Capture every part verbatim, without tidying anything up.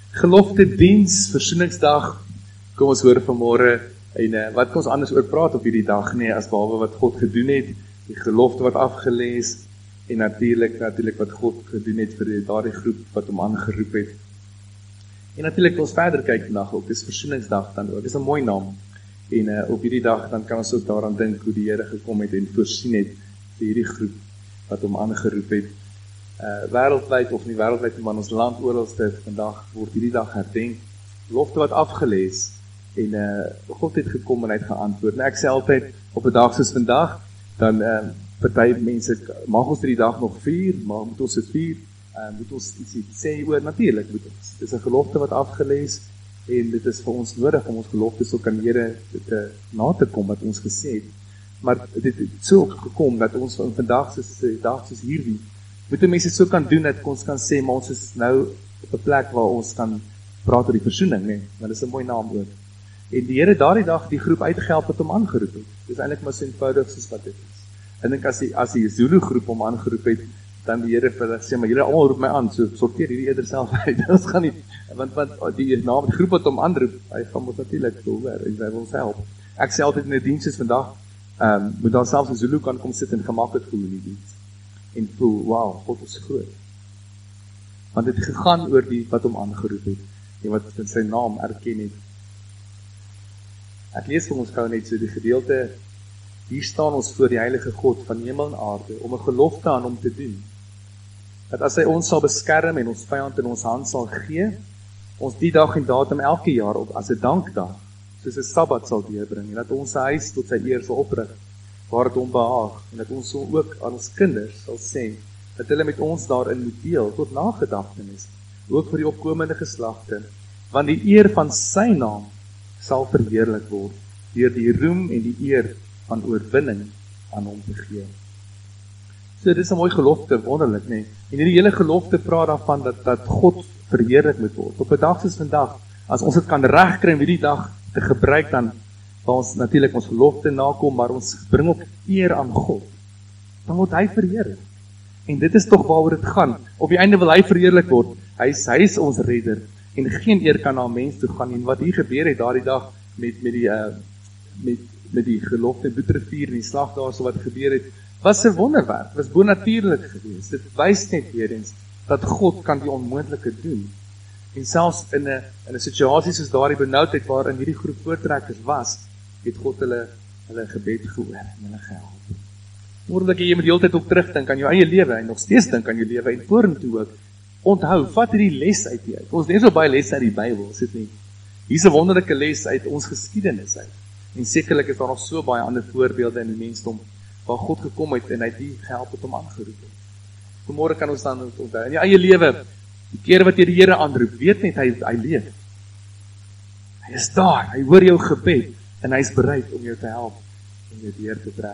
Gelofte diens, versoeningsdag, kom ons hoor vanmôre, en uh, wat kan ons anders oor praat op hierdie dag, nee, as behalwe wat God gedoen het, die gelofte wat afgelees, en natuurlik, natuurlik wat God gedoen het vir daardie groep wat hom aangeroep het. En natuurlik ons verder kyk vandag ook, dis versoeningsdag dan ook, dis 'n mooi naam. En uh, op hierdie dag dan kan ons ook daaraan dink hoe die Here gekom het en voorsien het vir hierdie groep wat hom aangeroep het. Uh, wêreldwyd of nie wêreldwyd, maar in ons land oralste vandag word hierdie dag herdenk, belofte wat afgelees en uh, God het gekom en hy het geantwoord. En ek sê altyd op 'n dag soos vandag, dan uh, party mense mag ons hierdie dag nog vier, maar moet ons dit vier, uh, moet ons iets sê oor, natuurlik moet ons. Dit is 'n gelofte wat afgelees en dit is vir ons nodig om ons geloftes ook aan die Here te na te kom wat ons gesê het. Maar dit het so gekom dat ons van vandag soos 'n dag soos hierdie moet mense so kan doen dat ons kan sê, maar ons is nou op 'n plek waar ons kan praat oor die versoening, nee, want dit is 'n mooi naam ook. En die Here daardie dag die groep uitgehelp het hom aangeroep het. Dis eintlik maar so eenvoudig soos wat dit is. En ek as die as die Zulu groep hom aangeroep het, dan die Here vir hulle sê, maar julle almal roep my aan, so sorteer hierdie eerder self uit. Dit gaan nie, want want die naam die groep wat hom aanroep, hy gaan mos natuurlik hoor, hy wil ons help. Ek sê altyd in 'n diens soos vandag, ehm um, moet dan selfs 'n Zulu kan kom sit en gemaak het voel in die diens. En voel, wow, God is groot. Want dit het gegaan oor die wat hom aangeroep het, en wat in sy naam erken het. Ek lees vir ons gou net so die gedeelte, hier staan ons voor die heilige God van hemel en aarde, om 'n gelofte aan hom te doen, dat as hy ons sal beskerm en ons vyand in ons hand sal gee, ons die dag en datum elke jaar op as 'n dankdag, soos 'n Sabbat sal deurbring, en dat ons sy huis tot sy eer sal oprig, waar het hom behaag, en dat ons so ook aan ons kinders sal sê, dat hulle met ons daarin moet deel, tot nagedagtenis, ook vir die opkomende geslagte, want die eer van sy naam sal verheerlik word, deur die roem en die eer van oorwinning aan hom te gee. So dit is 'n mooi gelofte, wonderlik, nee. En hierdie hele gelofte praat daarvan dat, dat God verheerlik moet word. Op 'n dag soos vandag, as ons dit kan regkry om hierdie dag te gebruik, dan waar ons natuurlik ons gelofte nakom, maar ons bring ook eer aan God, dan word hy verheerlik. En dit is tog waaroor dit gaan. Op die einde wil hy verheerlik word. Hy is, hy is ons redder, en geen eer kan na 'n mens toe gaan. En wat hier gebeur het daardie dag met met die uh, met met die gelofte bloedrivier en die slag daar so wat gebeur het, was 'n wonderwerk, was bonatuurlik geweest. Dit wys net weer eens dat God kan die onmoontlike doen. En selfs in 'n in 'n situasie soos daardie benoudheid waarin hierdie groep voortrekkers was, het God hulle hulle gebed gehoor en hulle gehelp. Voordat jy met die hele tyd op terugdink aan jou eie lewe en nog steeds dink aan jou lewe en vorentoe ook, onthou, vat hierdie les uit jou. Ons lees so baie lesse uit die Bybel, is dit nie? Hier's 'n wonderlike les uit ons geskiedenis uit. En sekerlik is daar nog so baie ander voorbeelde in die mensdom waar God gekom het en hy die gehelp het om aangeroep het. Vanmôre kan ons dan onthou in jou eie lewe, die kere wat jy die Here aanroep, weet net hy hy leef. Hy is daar, hy hoor jou gebed en hy is bereid om jou te help om jou deur te trek.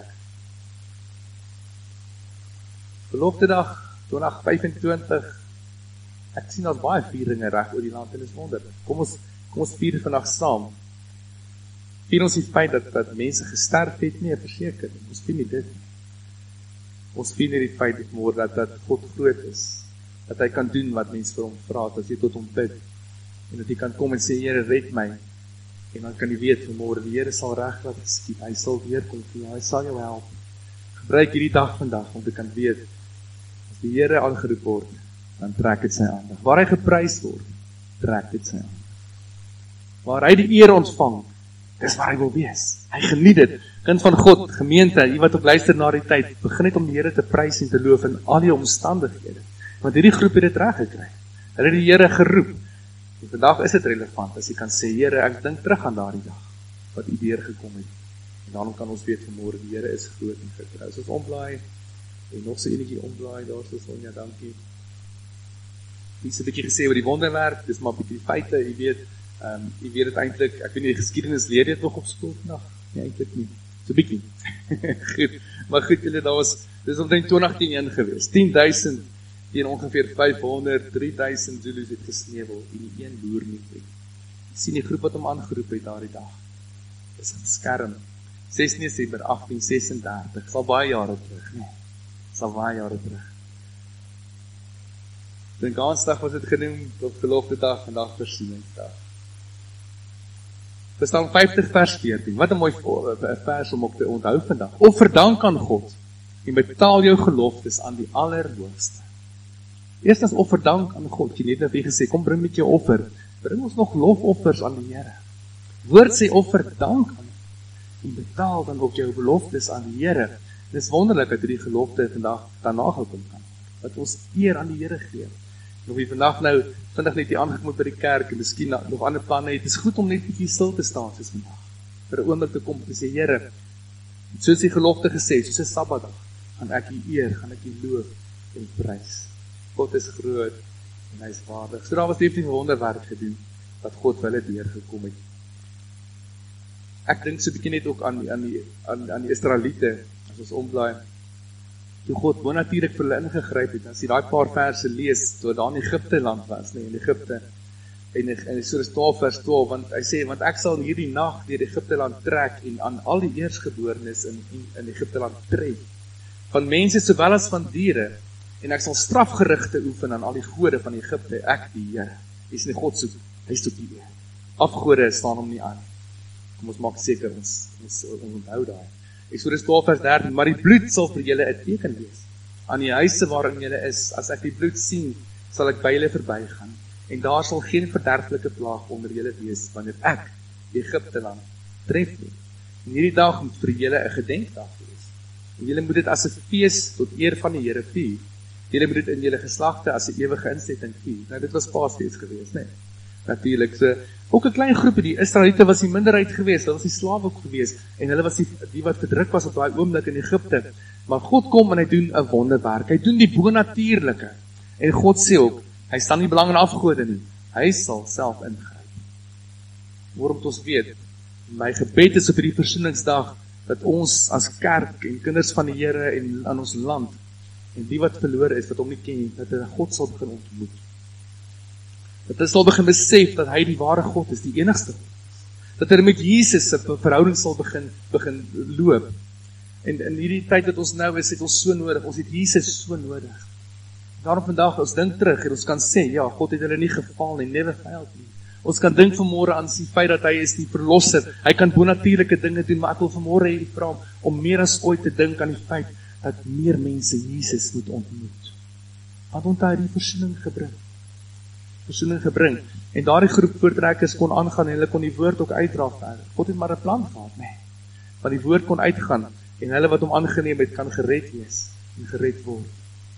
Beloftedag twintig vyf en twintig. Ek sien daar's baie vieringe reg oor die land en dit is wonderlik. Kom ons kom ons vier vandag saam. Vier ons die feit dat dat mense gesterf het, nie verseker nie. Ons vier nie dit nie. Ons vier nie die feit môre dat dat God groot is, dat hy kan doen wat mense vir hom vra, as jy tot hom bid, en dat jy kan kom en sê, Here, red my, en dan kan jy weet vanmôre, die Here sal reg laat geskied, hy sal weerkom vir jou, hy sal jou help. Gebruik hierdie dag vandag om te kan weet, as die Here aangeroep word, dan trek dit sy aandag. Waar hy geprys word, trek dit sy aandag. Waar hy die eer ontvang, dis waar hy wil wees. Hy geniet dit. Kind van God, gemeente, jy wat ook luister na die tyd, begin net om die Here te prys en te loof in al die omstandighede. Want hierdie groep het dit reg gekry. Hulle het die Here geroep. En vandag is dit relevant as jy kan sê, Here, ek dink terug aan daardie dag wat u deur gekom het. En daarom kan ons weet vanmôre die Here is groot en getrou. So ons omblaai en nog so enetjie omblaai daar so Sonja, dankie. Dis 'n bietjie gesê oor die wonderwerk, dis maar 'n bietjie feite, jy weet. Ehm um, jy weet dit eintlik, ek weet nie die geskiedenis leer dit nog op skool vandag. Nee, eintlik nie. So bietjie. Goed. Maar goed, julle daar was dis omtrent twintig tien een gewees. tien duisend teen ongeveer vyfhonderd, drie duisend Zulus het gesneuwel en die een boer nie. Jy sien die groep wat hom aangeroep het daardie dag. Dis 'n skerm. ses Desember agtien ses en dertig. Sal baie jare terug, nee. Sal baie jare terug. Dink aansdag was dit genoem, op gelofte dag, vandag versieningsdag. Psalm vyftig vers veertien, wat 'n mooi vers om op te onthou vandag. Offer dank aan God, en betaal jou geloftes aan die Allerhoogste. Eerstens offer dank aan God, jy net nou weer gesê, kom bring met jou offer, bring ons nog lofoffers aan die Here. Woord sê offer dank aan, en betaal dan ook jou beloftes aan die Here. Dit is wonderlik dat die gelofte vandag daarna gekom kan, dat ons eer aan die Here gee. En of jy vandag nou, vinnig net hier aangekom by die kerk, en miskien nog ander planne het, is goed om net bietjie stil te staan soos vandag, vir 'n oomblik te kom, te sê, Here, soos die gelofte gesê, soos 'n Sabbatdag, gaan ek U eer, gaan ek U loof en prys. God is groot, en hy is waardig. So daar was definitief wonderwerk gedoen, wat God vir hulle deurgekom het. Ek dink so 'n bietjie net ook aan die, aan die, aan, aan die Israeliete, as ons omblaai, toe God bonatuurlik vir hulle ingegryp het, as jy daai paar verse lees, toe daar in Egipte land was, nee, in Egipte, en in Eksodus twaalf vers twaalf, want hy sê, want ek sal hierdie nag deur Egipte land trek, en aan al die eersgeborenes in, in, in Egipte land trek, van mense sowel as van diere, en ek sal strafgerigte oefen aan al die gode van Egipte, ek die Here. Hy is nie God soek, hy soek die Here. Afgode staan hom nie aan. Kom ons maak seker, ons, ons, ons onthou daai. Eksodus twaalf vers dertien, maar die bloed sal vir julle 'n teken wees. Aan die huise waarin julle is, as ek die bloed sien, sal ek by julle verbygaan, en daar sal geen verderflike plaag onder julle wees, wanneer ek Egipte land tref nie. En hierdie dag moet vir julle 'n gedenkdag wees. En julle moet dit as 'n fees tot eer van die Here vier. Julle moet dit in julle geslagte as 'n ewige insetting vier. Nou dit was Paasfees geweest, né? Nee. Natuurlik, so ook 'n klein groepie, die Israeliete was die minderheid geweest, hulle was die slawe ook geweest, en hulle was die, die wat verdruk was op daai oomblik in Egipte. Maar God kom en hy doen 'n wonderwerk. Hy doen die bonatuurlike. En God sê ook, hy staan nie belang in afgode nie. Hy sal self ingryp. Waarom ons weet, my gebed is op hierdie versoeningsdag, dat ons as kerk en kinders van die Here en aan ons land, en die wat verlore is, wat hom nie ken, dat hulle God sal begin ontmoet. Dat hulle sal begin besef, dat hy die ware God is, die enigste God is. Dat hulle met Jesus se verhouding sal begin, begin loop. En in hierdie tyd wat ons nou is, het ons so nodig, ons het Jesus so nodig. Daarom vandag, ons dink terug, en ons kan sê, ja, God het hulle nie gefaal nie, never failed nie. Ons kan dink vanmôre aan die feit dat hy is die verlosser, hy kan bonatuurlike dinge doen, maar ek wil vanmôre hierdie vra om meer as ooit te dink aan die feit, dat meer mense Jesus moet ontmoet. Want onthou hy die versoening gebring. Versoening gebring. En daardie groep voortrekkers kon aangaan en hulle kon die woord ook uitdra verder. God het maar 'n plan gehad, nee. Want die woord kon uitgaan en hulle wat hom aangeneem het, kan gered wees en gered word.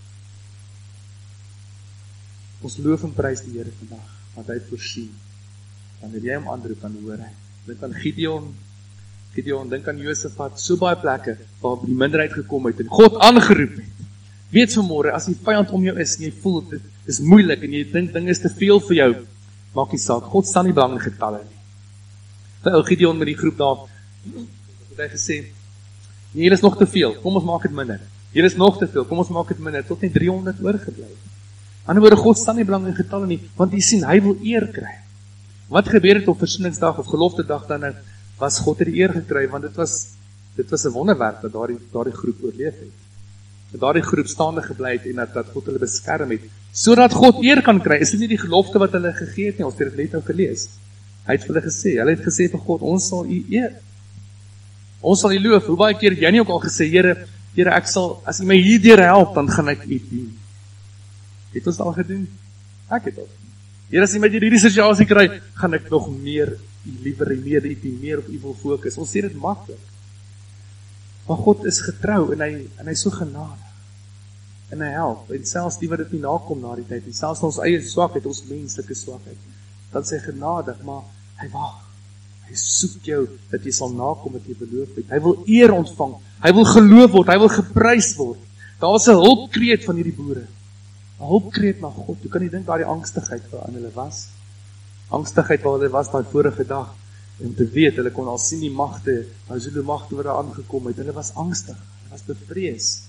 Ons loof en prys die Here vandag, want hy het voorsien. Wanneer jy hom aanroep, dan hoor hy. Dink aan Gideon, Gideon, dink aan Josafat, so baie plekke waar die minderheid gekom het en God aangeroep het. Weet vanmôre, as die vyand om jou is en jy voel dit is moeilik en jy dink dinge is te veel vir jou, maak nie saak. God staan nie belang in getalle nie. Vir ou Gideon met die groep daar, het hy gesê, nee, julle is nog te veel, kom ons maak dit minder. Julle is nog te veel, kom ons maak dit minder, tot net driehonderd oorgebly. Aan die ander woorde, God staan nie belang in getalle nie, want jy sien, hy wil eer kry. Wat gebeur het op versoeningsdag of gelofte dag dan nou, was God het die eer gekry, want dit was, dit was 'n wonderwerk dat daardie, daardie groep oorleef het. Dat daardie groep staande gebly het en dat, dat God hulle beskerm het, sodat God eer kan kry. Is dit nie die gelofte wat hulle gegee het nie, ons het dit net nou gelees. Hy het vir hulle gesê, hulle het gesê vir God, ons sal U eer. Ons sal U loof. Hoe baie keer het jy nie ook al gesê, Here, Here, ek sal, as U my hierdeur help, dan gaan ek U dien. Het ons al gedoen? Ek het al. Here, as U my hierdie situasie kry, gaan ek nog meer U liewer en meer U dien, meer op U wil fokus. Ons sê dit maklik. Maar God is getrou en hy en hy is so genadig. En hy help. En selfs die wat dit nie nakom na die tyd, en selfs ons eie swakheid, ons menslike swakheid, dan sê genadig, maar hy wag. Hy soek jou dat jy sal nakom wat jy beloof het. Hy wil eer ontvang. Hy wil geloof word, hy wil geprys word. Daar was 'n hulpkreet van hierdie boere. 'n Hulpkreet na God. Hoe kan jy dink daardie angstigheid waarin hulle was? Angstigheid waar hulle was daai vorige dag. En te weet, hulle kon al sien die magte, die Zulu magte wat daar aangekom het. Hulle was angstig, hulle was bevrees.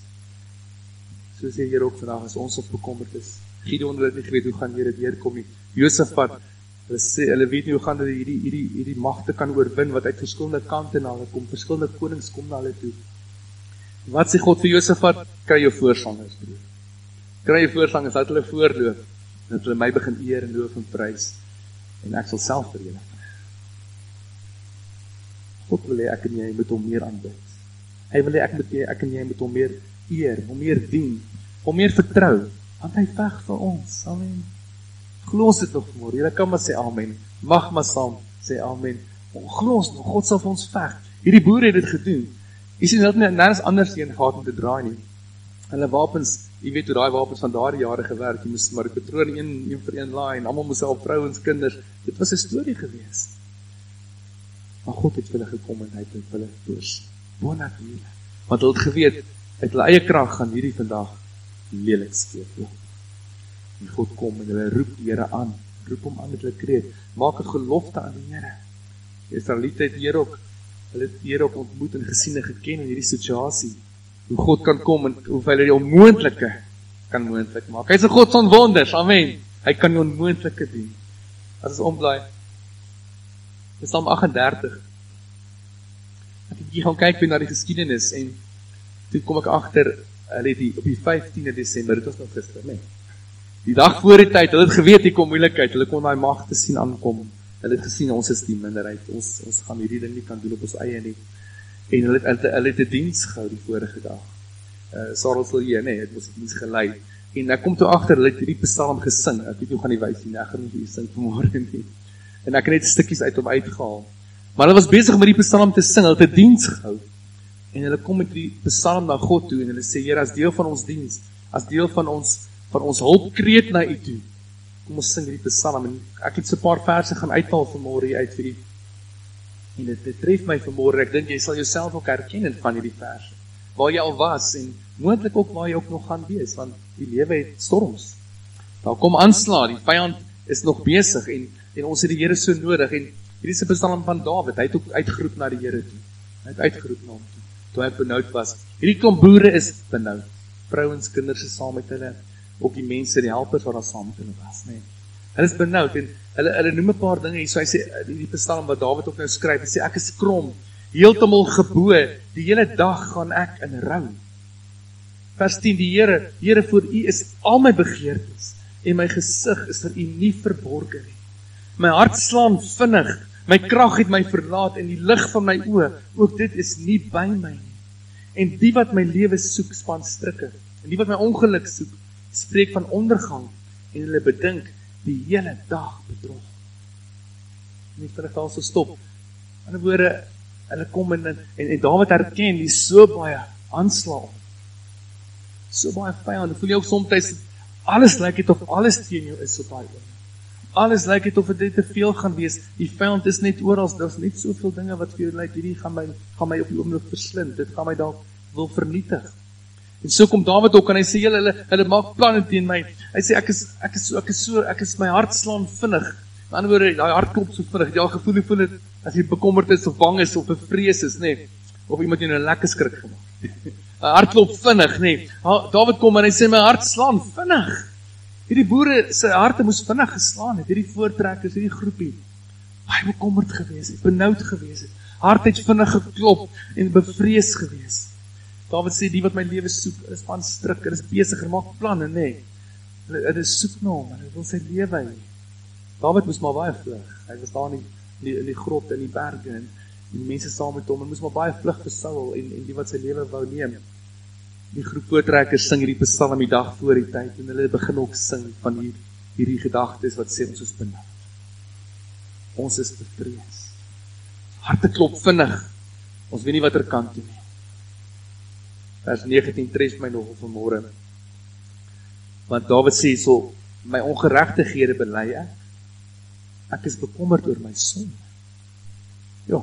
So sê hier ook vandag, as ons op bekommerd is. Gideon het nie geweet, hoe gaan Here deurkom nie. Josafat, hulle sê, hulle weet nie, hoe gaan hulle hierdie, hierdie, hierdie magte kan oorwin, wat uit verskillende kante na hulle kom, verskillende konings kom na hulle toe. Wat sê God vir Josafat? Kry jou voorsangers, broer. Kry jou voorsangers, dat hulle voorloop. En dat hulle my begin eer en loof en prys, en ek sal self verenig. God wil hê ek en jy moet hom meer aanbid. Hy wil hê ek moet ek en jy moet hom meer eer, hom meer dien, hom meer vertrou, want hy veg vir ons. Amen. Glo ons dit nog vanmôre. Julle kan maar sê amen. Mag maar saam sê amen. Glo ons nog, God sal vir ons veg. Hierdie boere het dit gedoen. Jy sien, hulle het nergens anders heen gehad om te draai nie. Hulle wapens, jy weet hoe daai wapens van daardie jare gewerk, jy moes maar die patroon een, een vir een laai, en almal moes al vrouens, kinders, dit was 'n storie gewees. Maar God het vir hulle gekom en hy het vir hulle voors, bonatuurlik. Want hulle het geweet, uit hulle eie krag gaan hierdie vandag lelik skeefloop. En God kom en hulle roep die Here aan, roep hom aan met hulle kreet, maak 'n gelofte aan die Here. Die Israeliete het hier ook, hulle het hier ook ontmoet en gesien en geken in hierdie situasie, hoe God kan kom en hoe hy die onmoontlike kan moontlik maak. Hy is 'n God van wonders, amen. Hy kan die onmoontlike doen. As ons omblaai, Psalm agt en dertig. Ek het hier gaan kyk weer na die geskiedenis en toe kom ek agter, hulle het die op die vyftiende Desember, dit was nog gister, nee. Die dag voor die tyd, hulle het geweet hier kom moeilikheid, hulle kon daai magte sien aankom. Hulle het gesien ons is die minderheid, ons ons gaan hierdie ding nie kan doen op ons eie nie. En hulle het hulle het 'n diens gehou die vorige dag. Uh Sarel sal hier, nee, het ons die diens gelei. En ek kom toe agter, hulle het hierdie Psalm gesing. Ek weet nie hoe gaan die wys nie, ek gaan nie hier sing vanmôre nie. En ek het net stukkies uit hom uitgehaal. Maar hulle was besig met die Psalm te sing, hulle het 'n diens gehou. En hulle kom met die Psalm na God toe en hulle sê, Here, as deel van ons diens, as deel van ons van ons hulpkreet na U toe, kom ons sing hierdie Psalm. En ek het so 'n paar verse gaan uithaal vanmôre hier uit vir U. En dit, dit tref my vanmôre, ek dink jy sal jouself ook herken van hierdie verse. Waar jy al was en moontlik ook waar jy ook nog gaan wees, want die lewe het storms. Daar kom aanslae, die vyand is nog besig en en ons het die Here so nodig en hierdie is 'n Psalm van Dawid. Hy het ook uitgeroep na die Here toe. Hy het uitgeroep na hom toe. Toe hy benoud was. Hierdie klomp boere is benoud. Vrouens, kinders is saam met hulle, ook die mense, die helpers wat daar saam met hulle was, nee. Hulle is benoud en hulle hulle noem 'n paar dinge hier. So hy sê die Psalm wat Dawid ook nou skryf, hy sê ek is krom, heeltemal gebo, die hele dag gaan ek in rou. Vers tien, die Here, Here voor U is al my begeertes en my gesig is vir U nie verborge nie. My hart slaan vinnig, my krag het my verlaat en die lig van my oë, ook dit is nie by my nie. En die wat my lewe soek, span strikke. En die wat my ongeluk soek, spreek van ondergang en hulle bedink die hele dag bedrog. Net vir 'n val so stop. In 'n woorde, hulle kom en en, en Dawid herken die so baie aanslae. So baie vyande. Voel jy ook soms alles lyk dit of alles teen jou is op daai oomblik. Alles lyk dit of dit te veel gaan wees. Die vyand is net oral, daar's net soveel dinge wat vir jou lyk, hierdie gaan my gaan my op die oomblik verslind. Dit gaan my dalk wil vernietig. En so kom Dawid ook en hy sê hulle hulle, hulle maak planne teen my. Hy sê ek is ek is so ek is so ek is my hart slaan vinnig. Aan die ander woorde, daai hart klop so vinnig. Jy al gevoel hoe voel dit as jy bekommerd is of bang is of bevrees is, nê? Nee, of iemand jou 'n lekker skrik gemaak. My hart klop vinnig, nê? Nee. Dawid kom en hy sê my hart slaan vinnig. Hierdie boere se harte moes vinnig geslaan het. Hierdie voortrekkers, hierdie groepie. Baie bekommerd gewees het, benoud gewees het. Hart het vinnig geklop en bevrees gewees. Dawid sê die wat my lewe soek, is van strik, is besig, maak planne, nê. Nee. Hulle, hulle soek na hom, hulle wil sy lewe hê. Dawid moes maar baie vlug. Hy was daar in die in die grot in die berge en die mense saam met hom en moes maar baie vlug vir Saul en en die wat sy lewe wou neem. Die groep voortrekkers sing hierdie Psalm die dag voor die tyd en hulle begin ook sing van hier, hierdie gedagtes wat sê ons is benoud. Ons is bevrees. Harte klop vinnig. Ons weet nie watter kant toe nie. Vers negentien tref my nog vanmôre. Want Dawid sê so, my ongeregtighede bely ek. Ek is bekommerd oor my sonde. Ja.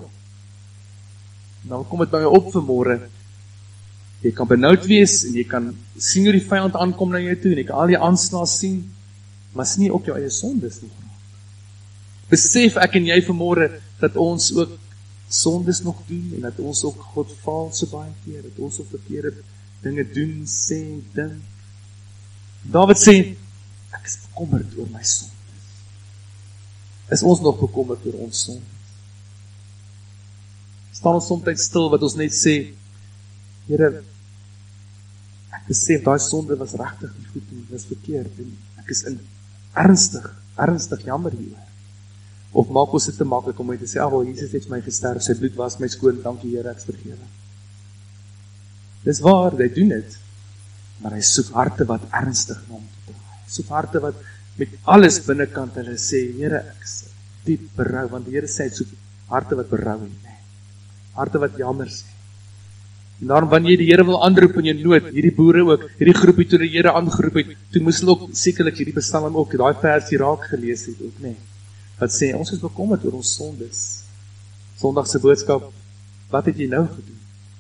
Nou kom dit by my op vanmôre. Jy kan benoud wees en jy kan sien hoe die vyand aankom na jou toe en jy kan al die aanslae sien, maar sien nie ook jou eie sondes nog raak. Besef ek en jy vanmôre dat ons ook sondes nog doen en dat ons ook God faal so baie keer, dat ons ook verkeerde dinge doen, sê, dink. Dawid sê, ek is bekommerd oor my sondes. Is ons nog bekommerd oor ons sondes? Staan ons soms stil wat ons net sê, Here, ek besef daai sonde was regtig nie goed en was verkeerd en ek is in ernstig, ernstig jammer hieroor. Of maak ons dit te maklik om net te sê, ag wel, Jesus het vir my gesterf, sy bloed was my skoon, dankie Here, ek's vergewe. Dis waar, hy doen dit, maar hy soek harte wat ernstig na hom toe draai. Hy soek harte wat met alles binnekant hulle sê, Here, ek is diep berou, want die Here sê, hy soek harte wat berou het, nee. Harte wat jammer sê. En daarom, wanneer jy die Here wil aanroep in jou nood, hierdie boere ook, hierdie groepie toe die Here aangeroep het, toe moes hulle ook sekerlik hierdie Psalm ook, daai versie raak gelees het ook, nee. Wat sê, ons is bekommerd oor ons sondes. Sondagse boodskap, wat het jy nou gedoen?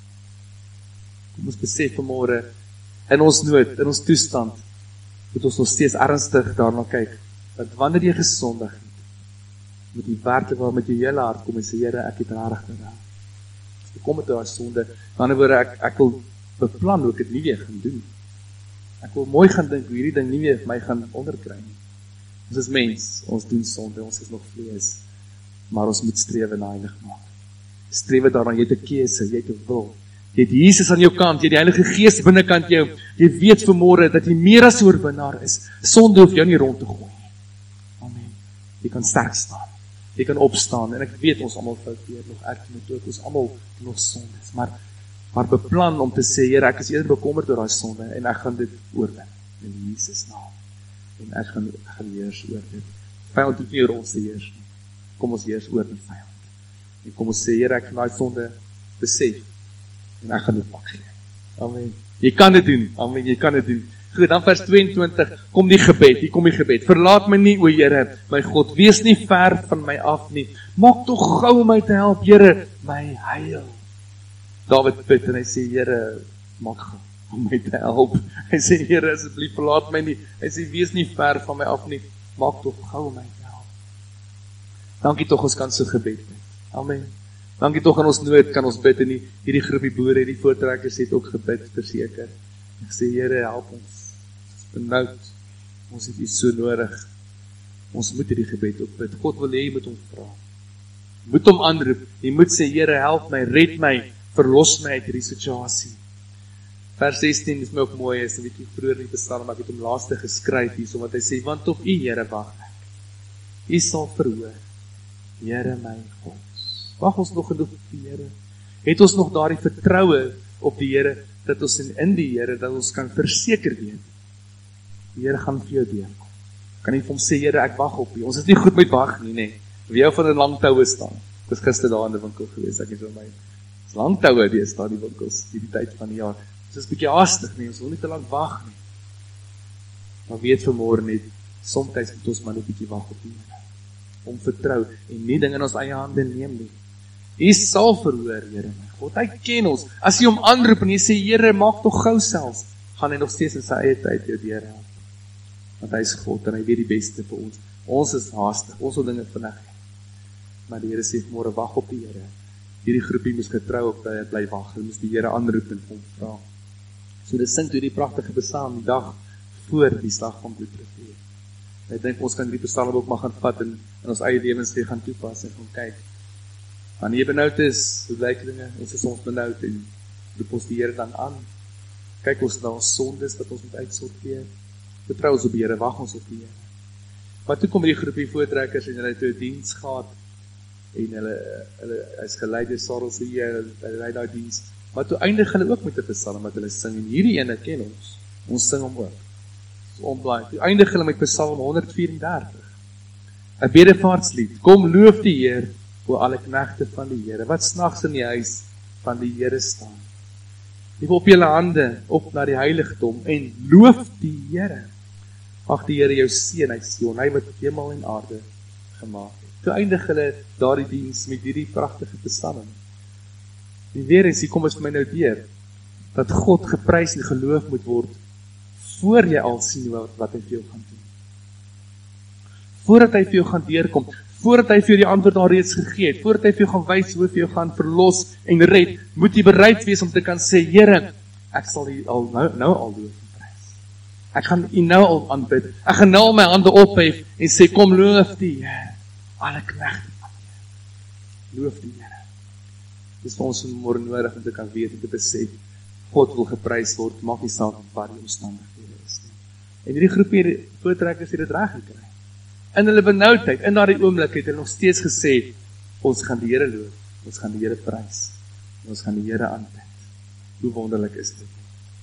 Kom ons besef vanmôre, in ons nood, in ons toestand, moet ons nog steeds ernstig daarna kyk, want wanneer jy gesondig het, moet jy werklik waar met jou hele hart kom en sê, Here, ek het rarig gedaan. Ek kom met daai sonde, in ander woorde, ek, ek wil beplan hoe ek dit nie weer gaan doen. Ek wil mooi gaan dink hoe hierdie ding nie weer my gaan onderkry nie. Ons is mens, ons doen sonde, ons is nog vlees, maar ons moet strewe na heilig maak. Strewe daarna, jy het 'n keuse, jy het 'n wil. Jy het Jesus aan jou kant, jy het die Heilige Gees binnekant jou. Jy weet vanmôre dat jy meer as oorwinnaar is. Sonde hoef jou nie rond te gooi. Amen. Jy kan sterk staan. Jy kan opstaan en ek weet ons almal fouteer nog, ek moet ook, ons almal nog sondes, maar maar beplan om te sê, Here, ek is eerder bekommerd oor daai sonde en ek gaan dit oorwin in Jesus naam. En ek gaan ek gaan heers oor dit. Vyand hoef nie oor ons te heers nie. Kom ons heers oor die vyand. En kom ons sê, Here, ek gaan daai sonde besef en ek gaan dit pak gee. Amen. Jy kan dit doen. Amen, jy kan dit doen. Goed, dan vers tweeëntwintig, kom die gebed, hier kom die gebed. Verlaat my nie, o Here, my God, wees nie ver van my af nie. Maak tog gou om my te help, Here, my heil. Dawid bid en hy sê, Here, maak gou om my te help. Hy sê, Here, asseblief verlaat my nie. Hy sê, wees nie ver van my af nie. Maak tog gou om my te help. Dankie tog ons kan so gebed bid. Amen. Dankie tog aan ons nood kan ons bid en die, hierdie groepie boere, hierdie voortrekkers het ook gebid, verseker. Ek sê, Here, help ons. Ons is benoud. Ons het U so nodig. Ons moet hierdie gebed ook bid. God wil hê jy moet hom vra. Moet hom aanroep. Jy moet sê, Here, help my, red my, verlos my uit hierdie situasie. Vers sestien is my ook mooi, is 'n bietjie vroeër in die Psalm, ek het hom laaste geskryf hier, so wat hy sê, want op U, Here, wag ek. U sal verhoor, Here my God. Wag ons nog genoeg op die Here? Het ons nog daardie vertroue op die Here, dat ons in, in die Here, dat ons kan verseker weet, die Here gaan vir jou deurkom. Kan nie vir hom sê, Here, ek wag op U. Ons is nie goed met wag nie, nee. Wie jou van 'n lang toue staan. Ek was gister daar in die winkel gewees, ek het vir my, is lang toue die staan die winkels, hierdie tyd van die jaar. Ons is bietjie haastig nie, ons wil nie te lank wag nie. Maar weet vanmôre net, soms moet ons maar net bietjie wag op die Here. Om vertrou en nie dinge in ons eie hande neem nie. U sal verhoor, Here my God. Hy ken ons. As jy hom aanroep en jy sê, Here, maak tog gou selfs, gaan hy nog steeds in sy eie tyd jou deurhelp. Want hy is God en hy weet die beste vir ons. Ons is haastig, ons wil dinge vinnig hê. Maar die Here sê vanmôre, wag op die Here. Hierdie groepie moes getrou op dat hy bly wag. Hulle moes die Here aanroep en hom vra. So dit sing toe die pragtige Psalm die dag voor die slag van Bloedrivier. Ek dink ons kan die Psalm ook maar gaan vat en in ons eie lewens weer gaan toepas en gaan kyk. Wanneer jy benoud is, hoe lyk dinge? Ons is ons benoud en roep ons die Here dan aan. Kyk ons na ons sondes wat ons moet uitsorteer. Vertrou ons op die Here, wag ons op die Here. Maar toe kom die groepie voortrekkers en hulle het 'n diens gehad en hulle hulle is gelei deur Sarel se Here, hulle lei daai diens. Maar toe eindig hulle ook met 'n Psalm wat hulle sing en hierdie ene ken ons. Ons sing hom ook. Onblaai. Toe eindig hulle met Psalm honderd vyf en dertig. 'n bedevaartslied. Kom loof die Heer, o alle knegte van die Here, wat snags in die huis van die Here staan. Lief op julle hande op na die heiligdom en loof die Here. Mag die Here jou seën uit Sion, hy wat hemel en aarde gemaak het. Toe eindig hulle daardie diens met hierdie pragtige Psalm. En weer eens, hier kom ons vir my nou deur, dat God geprys en geloof moet word, voor jy al sien wat, wat hy vir jou gaan doen. Voordat hy vir jou gaan deurkom, voordat hy vir jou die antwoord al reeds gegee het, voordat hy vir jou gaan wys hoe hy vir jou gaan verlos en red, moet jy bereid wees om te kan sê, Here, ek sal U al nou, nou al loof en prys. Ek gaan U nou al aanbid. Ek gaan nou my hande ophef en sê, kom loof die Here, alle knegte van die Here. Loof die Here. Dit is vir ons môre nodig om te kan weet en te besef, God wil geprys word, maak nie saak wat die omstandighede is nie. En hierdie groepie voortrekkers het dit reg gekry. in hulle benoudheid, in daardie oomblik het hulle nog steeds gesê, ons gaan die Here loof, ons gaan die Here prys, ons gaan die Here aanbid. Hoe wonderlik is dit?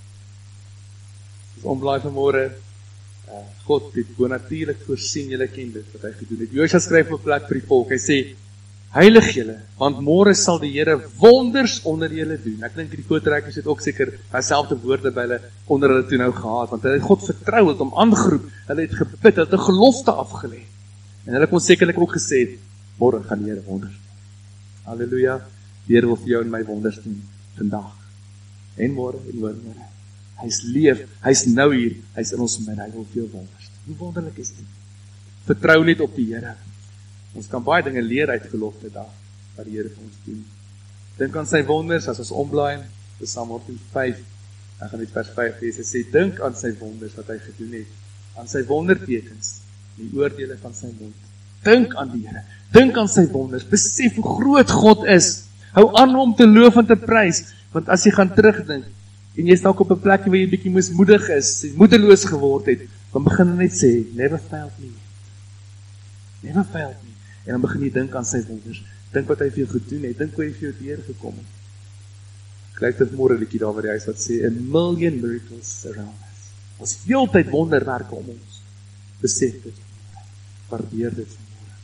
Ons omblaai vanmôre, uh, God het bonatuurlik voorsien, julle ken dit wat hy gedoen het. Josua skryf op 'n plek vir die volk, hy sê, heilig julle, want môre sal die Here wonders onder julle doen. Ek dink die voortrekkers het ook seker dieselfde woorde by hulle onder hulle toe nou gehad, want hulle het God vertrou, het hom aangeroep, hulle het gebid, hulle het 'n gelofte afgelê. En hulle kon sekerlik ook gesê het, môre gaan die Here wonders doen. Halleluja, die Here wil vir jou en my wonders doen vandag. En môre en oormôre. Hy's leef, hy's nou hier, hy's in ons midde, hy wil vir jou wonders doen. Hoe wonderlik is dit? Vertrou net op die Here. Ons kan baie dinge leer uit gelofte dag, wat die Here vir ons doen. Dink aan sy wonders, as ons omblaai, Psalm honderd vyf, ek gaan net vers vyf lees, hy sê, dink aan sy wonders wat hy gedoen het, aan sy wondertekens, die oordeele van sy mond. Dink aan die Here, dink aan sy wonders, besef hoe groot God is, hou aan om te loof en te prys, want as jy gaan terugdink, en jy is dalk op 'n plek waar jy bietjie mismoedig is, moedeloos geword het, dan begin jy net sê, never failed me, never failed me, en dan begin jy dink aan sy wonders, dink wat hy vir jou gedoen het, dink hoe hy vir jou deurgekom het. Ek lyk dit môre liedjie daar by die huis wat sê, a million miracles around us. Ons heeltyd wonderwerke om ons, besef dit, waardeer dit vanmôre.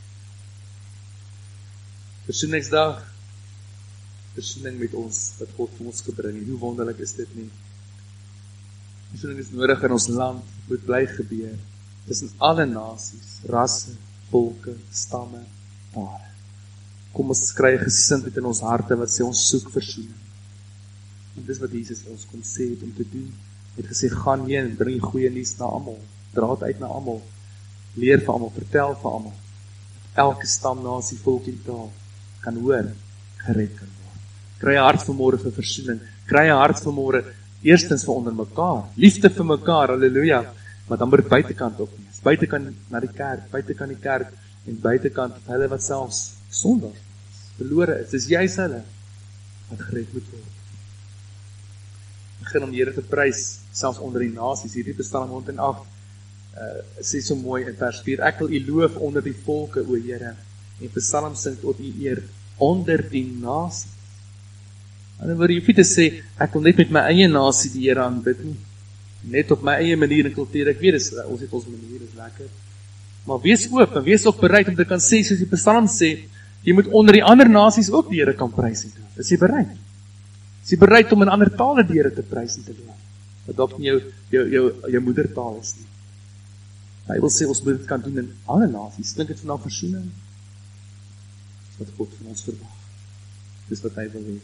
Versoeningsdag, versoening met ons, wat God vir ons gebring het, hoe wonderlik is dit nie? Versoening is nodig in ons land, moet bly gebeur, tussen alle nasies, rasse, volke, stamme, tale. Kom ons kry gesindheid in ons harte, wat sê ons soek versoening. En dis wat Jesus ons kom sê het om te doen. Hy het gesê, gaan heen, bring die goeie nuus na almal, dra het uit na almal, leer vir almal, vertel vir almal. Elke stam, nasie, volk en taal kan hoor, gered kan word. Kry 'n hart vanmôre vir versoening, kry 'n hart vanmôre, eerstens vir onder mekaar, liefde vir mekaar, halleluja, maar dan moet dit buitekant ook wees, buitekant na die kerk, buitekant die kerk, en buitekant vir hulle wat selfs sondaars verlore is, dis juist hulle wat gered moet word. Begin om die Here te prys, selfs onder die nasies, hierdie Psalm honderd agt, uh, sê so mooi in vers vier, ek wil u loof onder die volke, o Here, en Psalm sing tot u eer, onder die nasies. En dan word jy hoef te sê, ek wil net met my eie nasie die Here aanbid nie, net op my eie manier en kultuur, ek weet, is, ons het ons manier, is lekker, maar wees oop, en wees ook bereid om te kan sê, soos die Psalm sê, jy moet onder die ander nasies ook die Here kan prys en doen, is jy bereid? Is jy bereid om in ander tale die Here te prys en te doen, wat dalk nie jou, jou, jou, jou moedertaal is nie. Hy wil sê, ons moet dit kan doen in alle nasies, klink het vanaf versoening, wat God van ons verwag, dis wat hy wil hê.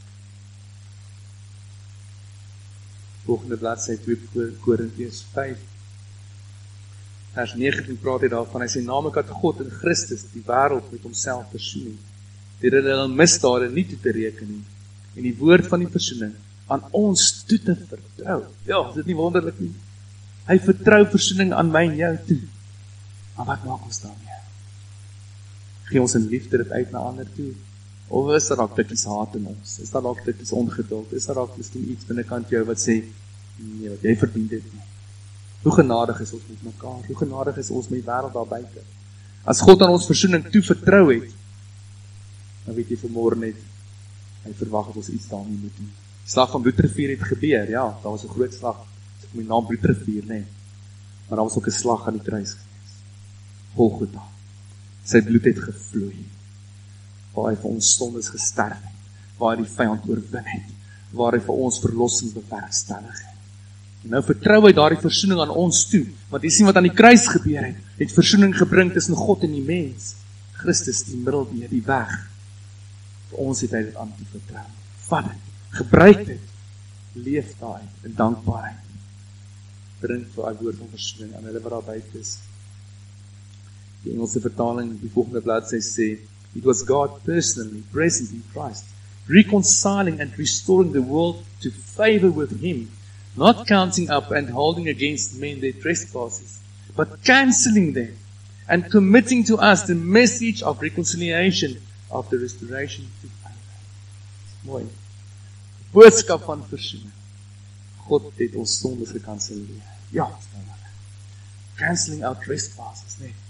Volgende bladsy twee Korintiërs vyf, vers negentien praat hy daarvan, hy sê, namelijk dat God in Christus die wêreld met homself versoen het, deur hulle misdade nie toe te reken nie, en die woord van die versoening aan ons toe te vertrou. Ja, is dit nie wonderlik nie? Hy vertrou versoening aan my en jou toe. Maar wat maak ons daarmee? Gee ons in liefde dit uit na ander toe? Of is daar dalk tikkies haat in ons? Is daar dalk tikkies ongeduld? Is daar dalk miskien iets binnekant jou wat sê, nee, wat jy verdien dit nie? Hoe genadig is ons met mekaar? Hoe genadig is ons met die wêreld daar buite? As God aan ons versoening toe vertrou het, dan weet jy vanmôre net, hy verwag dat ons iets daarmee moet doen. Die slag van Bloedrivier het gebeur, ja, daar was 'n groot slag, so kom die naam Bloedrivier, nee. Maar daar was ook 'n slag aan die kruis gewees. Golgotha. Sy bloed het gevloei, waar hy vir ons sondes gesterf het, waar hy die vyand oorwin het, waar hy vir ons verlossing bewerkstellig het. En nou vertrou hy daardie versoening aan ons toe, want jy sien wat aan die kruis gebeur het, het versoening gebring tussen God en die mens. Christus die middelbeer, die weg. Vir ons het hy dit aan te vertrou. Vat het, gebruik dit, leef daarin in dankbaarheid. Bring vir hy woord van versoening aan hulle wat daar buite is. Die Engelse vertaling, die volgende bladsy sê, it was God personally present in Christ, reconciling and restoring the world to favor with him, not counting up and holding against men their trespasses, but cancelling them and committing to us the message of reconciliation of the restoration to favor. Mooi. Boodskap van versoening. God het ons sondes gekanselleer. Ja, cancelling our trespasses, nee.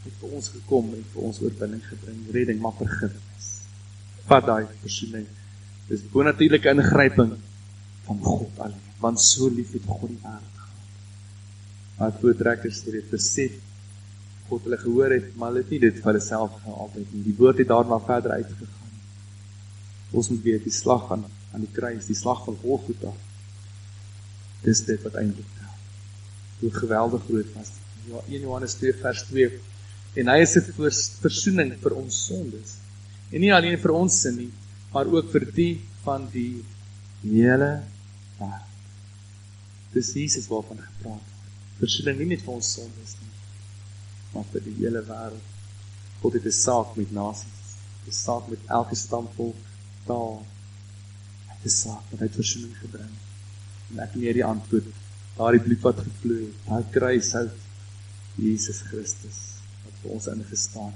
het vir ons gekom en vir ons oorwinning gebring, redding, maar vergifnis. Vat daai versoening. Dis bonatuurlike ingryping van God alleen, want so lief het God die wêreld gehad. Maar voortrekkers het dit besef, God hulle gehoor het, maar hulle het nie dit vir hulle self altyd nie. Die woord het daarna verder uitgegaan. Ons moet weet, die slag aan, aan die kruis, die slag van Golgotha, dis dit wat eintlik tel. Hoe geweldig groot was dit. Ja, een Johannes twee vers twee, en hy is 'n versoening vir ons sondes, en nie alleen vir ons sin nie, maar ook vir die van die hele wêreld. Dis Jesus waarvan gepraat word. Versoening nie net vir ons sondes nie, maar vir die hele wêreld. God het 'n saak met nasies, 'n saak met elke stamvol taal. Hy het 'n saak wat hy versoening gebring. En ek leer die antwoord, daardie bloed wat gevloei het, daai kruishout, Jesus Christus, wat vir ons ingestaan.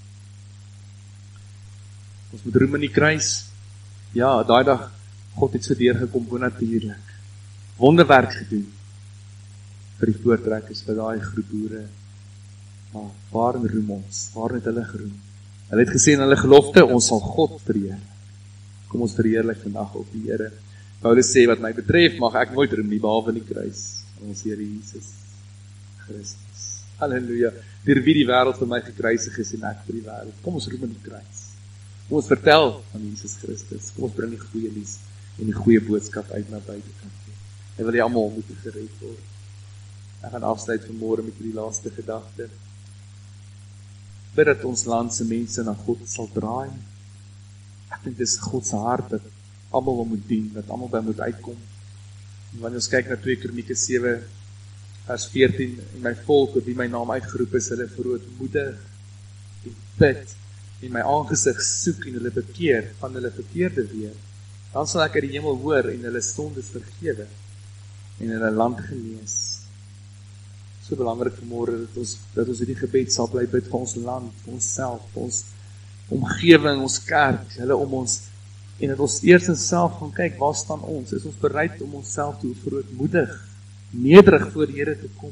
Ons moet roem in die kruis. Ja, daai dag, God het so deurgekom bonatuurlik. Wonderwerk gedoen vir die voortrekkers, vir daai groep boere. Maar waarin roem ons? Waarin het hulle geroem? Hulle het gesê in hulle gelofte, ons sal God verheerlik. Kom ons verheerlik vandag op die Here. Paulus sê, wat my betref, mag ek nooit roem nie, behalwe in die kruis. Ons Here Jesus Christus. Halleluja. Deur wie die wêreld vir my gekruisig is en ek vir die wêreld. Kom ons roem in die kruis. Kom ons vertel van Jesus Christus. Kom ons bring die goeie nuus en die goeie boodskap uit na buitekant. Hy wil jy almal moet gered word. Ek gaan afsluit vanmôre met die laaste gedagte. Bid dat ons land se mense na God sal draai. Ek dink dis God se hart dat almal hom moet dien, dat almal by moet uitkom. En wanneer ons kyk na twee Kronieke sewe vers veertien, en my volk, op wie my naam uitgeroep is, hulle verootmoedig en bid, en my aangesig soek en hulle bekeer van hulle verkeerde weer, dan sal ek uit die hemel hoor en hulle sondes vergewe en hulle land genees. So belangrik vanmôre dat ons dat ons hierdie gebed sal bly bid vir ons land, vir onsself, vir ons omgewing, ons kerk, hulle om ons, en dat ons eers in self gaan kyk, waar staan ons? Is ons bereid om onsself te verootmoedig, nederig voor die Here te kom?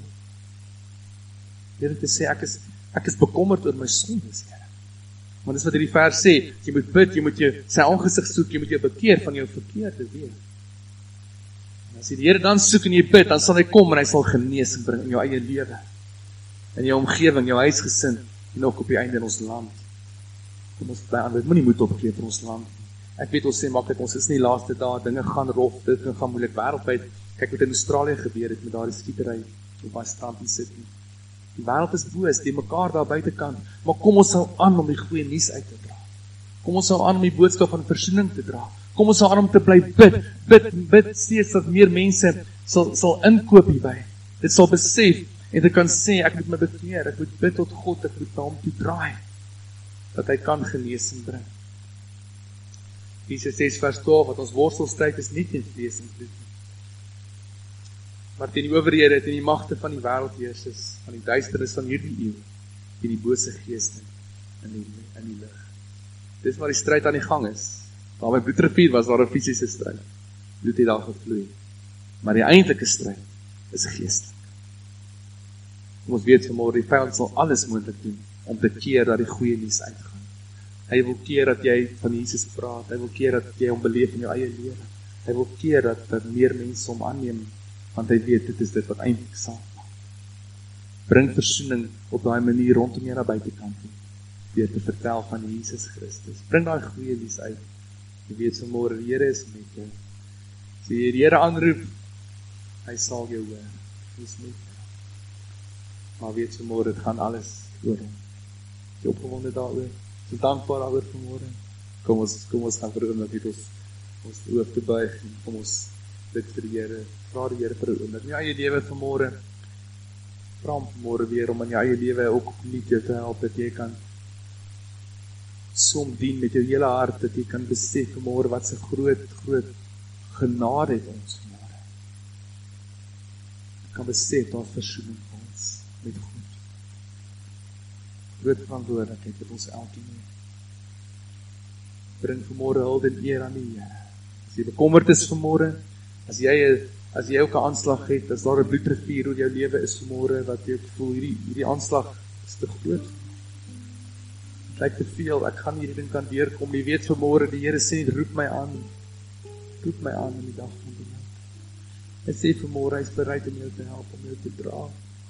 Here te sê, ek is, ek is bekommerd oor my sondes, Here. Want dis wat hierdie vers sê, jy moet bid, jy moet jou, sy aangesig soek, jy moet jou bekeer van jou verkeerde weer. En as jy die Here dan soek en jy bid, dan sal hy kom en hy sal genesing bring in jou eie lewe, in jou omgewing, jou huisgesin, en ook op die einde in ons land. Kom ons bly aan, dit moet nie moed opgee vir ons land. Ek weet ons sê maklik, ons is nie laaste dae, dinge gaan rof, dit gaan moeilik wêreldwyd. Kyk wat in Australië gebeur het met daardie skietery op daai strand in Sydney. Die wêreld is boos, die mekaar daar buitekant, maar kom ons sal aan om die goeie nuus uit te dra. Kom ons sal aan om die boodskap van versoening te dra. Kom ons sal aan om te bly bid, bid, bid steeds dat meer mense sal, sal inkoop hierby. Dit sal besef en dit kan sê, ek moet my bekeer, ek moet bid tot God, ek moet na hom toe draai, dat hy kan genesing bring. Jesus ses vers twaalf, wat ons worstelstryd is nie teen vlees en bloed nie, maar teen die owerhede, teen die magte van die wêreldheersers, van die duisternis van hierdie eeu, teen die bose geeste in die, in die lig. Dis waar die stryd aan die gang is. Daar by Bloedrivier was daar 'n fisiese stryd. Bloed het daar gevloei. Maar die eintlike stryd is geestelik. Ons weet vanmôre die vyand sal alles moontlik doen om te keer dat die goeie nuus uitgaan. Hy wil keer dat jy van Jesus praat. Hy wil keer dat jy hom beleef in jou eie lewe. Hy wil keer dat, dat meer mense hom aanneem, want hy weet dit is dit wat eintlik saak maak. Bring versoening op daai manier rondom jou na buitekant toe, deur te vertel van Jesus Christus. Bring daai goeie nuus uit. Jy weet vanmôre die Here is met jou. As jy die Here aanroep, hy sal jou hoor. Hy is met jou. Maar weet vanmôre, dit gaan alles oor hom. Jy opgewonde daaroor. So dankbaar daaroor vanmôre. Kom ons, kom ons gaan vir 'n oomblik ons ons hoof te buig en kom ons bid vir die Here. Vra die Here vir 'n oomblik. In jou eie lewe vanmôre. Vra hom vanmôre weer om in jou eie lewe ook opnuut jou te help dat jy kan som dien met jou hele hart, dat jy kan besef vanmôre wat se groot groot genade het ons vanmôre. Jy kan besef daar versoening vir ons met God. Groot verantwoordelikheid wat ons elkeen het. Bring vanmôre hulde en eer aan die Here. As jy bekommerd is vanmôre, as jy as jy ook 'n aanslag het, as daar 'n bloedrivier oor jou lewe is vanmôre wat jy voel hierdie hierdie aanslag is te groot. lyk te veel, ek gaan hierdie ding kan deurkom. Jy weet vanmôre, die Here sê, roep my aan. Roep my aan in die dag van die nood. Hy sê vanmôre, hy is bereid om jou te help, om jou te dra.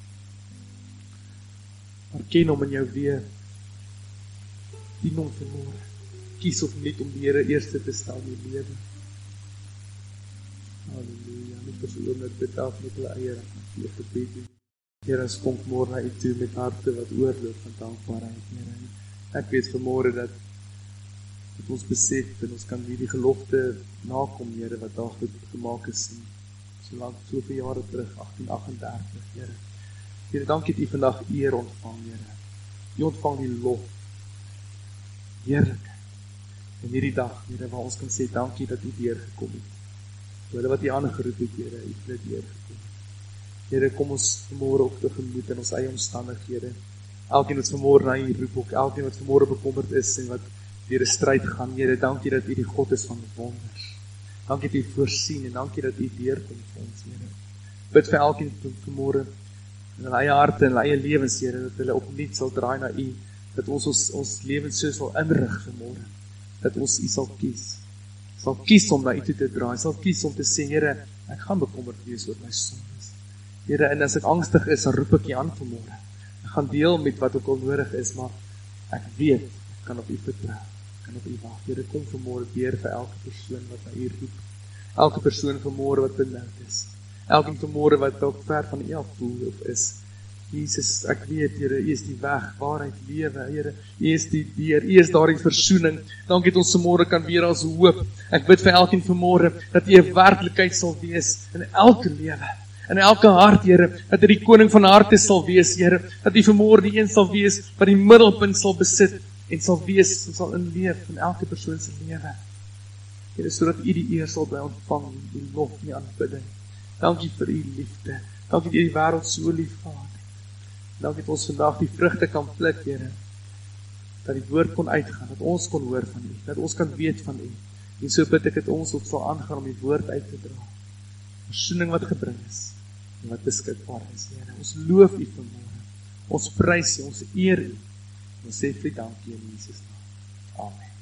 Maar ken hom in jou weer. Dien hom vanmôre. Kies of niet om die Here eerste te stel in jou lewe. Halleluja. Net vir so oomblik bid af met hulle eie vir gebed. Here, ons kom môre na U toe met harte wat oorloop van dankbaarheid, Here. Ek weet vanmôre dat dat ons besef en ons kan hierdie gelofte nakom, Here, wat daar gemaak is in so lank, soveel jare terug, agtien agt agt dertig, Here. Here, dankie dat U vandag eer ontvang, Here. U ontvang die lof. Heerlik. En hierdie dag, Here, waar ons kan sê, dankie dat U deurgekom het. Hulle wat U aangeroep het, Here, U het deurgekom. Here, kom ons vanmôre ook tegemoet in ons eie omstandighede. Elkeen wat vanmôre na U roep, ook elkeen wat vanmôre bekommerd is en wat deur 'n stryd gaan, Here, dankie dat U die God is van wonders. Dankie dat U voorsien en dankie dat U deurkom vir ons, Here. Bid vir elkeen vanmôre in hulle eie harte en hulle eie lewens, Here, dat hulle opnuut sal draai na U, dat ons ons, ons lewens so sal inrig vanmôre, dat ons U sal kies. Sal kies om na U toe te draai, sal kies om te sê, Here, ek gaan bekommerd wees oor my sondes. Here, en as ek angstig is, dan roep ek U aan vanmôre. Ek gaan deel met wat ook al nodig is, maar ek weet, ek kan op U vertrou, ek kan op U wag. Here, kom vanmôre deur vir elke persoon wat na U roep. Elke persoon vanmôre wat benoud is. Elkeen vanmôre wat dalk ver van U af voel of is. Jesus, ek weet, Here, U is die weg, waarheid, lewe, Here. U is die deur, U is daar die versoening. Dankie dat ons vanmôre kan weer as hoop. Ek bid vir elkeen vanmôre dat U 'n werklikheid sal wees in elke lewe. In elke hart, Here, dat U die koning van harte sal wees, Here, dat U vanmôre die een sal wees wat die middelpunt sal besit en sal wees, en sal inleef in elke persoon se lewe. Here, sodat U die eer sal bly ontvang, die lof, die aanbidding. Dankie vir U liefde. Dankie dat U die wêreld so lief gehad het. Dankie dat ons vandag die vrugte kan pluk, Here. Dat die woord kon uitgaan, dat ons kon hoor van U, dat ons kan weet van U. En so bid ek dat ons ook sal aangaan om die woord uit te dra. Versoening wat gebring is en wat beskikbaar is, Here. Ons loof U vanmôre. Ons prys U, ons eer U. Ons sê vir dankie in Jesus naam. Amen.